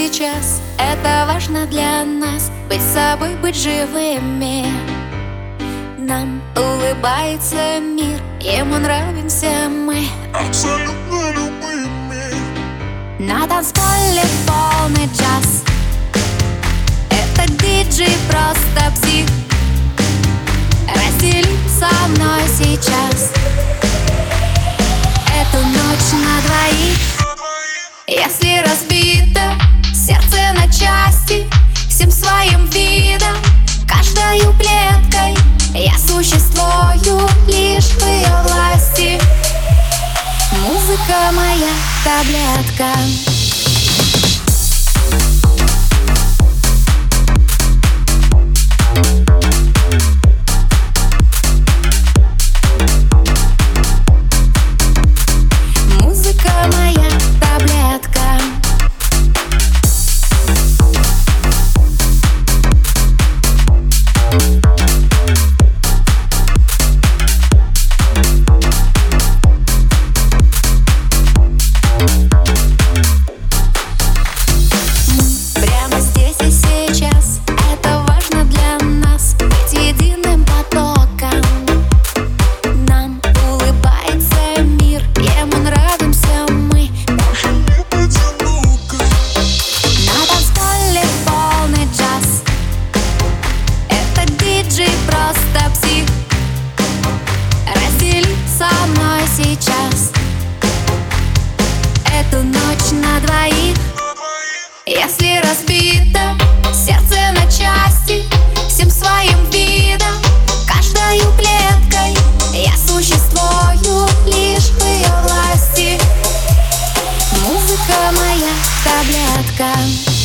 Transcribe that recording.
сейчас. Это важно для нас, быть собой, быть живыми. Нам улыбается мир, ему нравимся мы абсолютно любыми. На танцполе полный джаз. Это диджей просто псих. Раздели со мной сейчас эту ночь на двоих. Если разбито сердце на части, всем своим видом, каждою клеткой я существую лишь в ее власти. Музыка моя таблетка. Просто псих. Раздели со мной сейчас эту ночь на двоих. Если разбито сердце на части, всем своим видом, каждою клеткой я существую лишь в ее власти. Музыка моя таблетка.